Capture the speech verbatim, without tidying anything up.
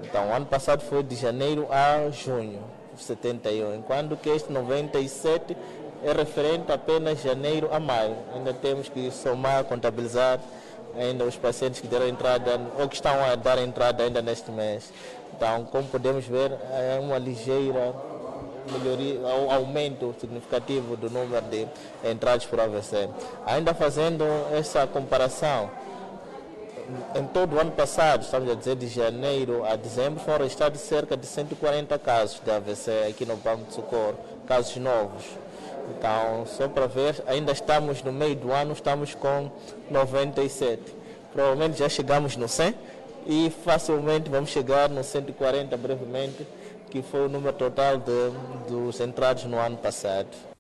Então, o ano passado foi de janeiro a junho, setenta e um, enquanto que este noventa e sete é referente apenas janeiro a maio. Ainda temos que somar, contabilizar ainda os pacientes que deram entrada ou que estão a dar entrada ainda neste mês. Então, como podemos ver, é uma ligeira melhoria, um aumento significativo do número de entradas por A V C. Ainda fazendo essa comparação, em todo o ano passado, estamos a dizer de janeiro a dezembro, foram registrados cerca de cento e quarenta casos de A V C aqui no Banco de Socorro, casos novos. Então, só para ver, ainda estamos no meio do ano, estamos com noventa e sete. Provavelmente já chegamos no cem e facilmente vamos chegar no cento e quarenta brevemente, que foi o número total de, dos entrados no ano passado.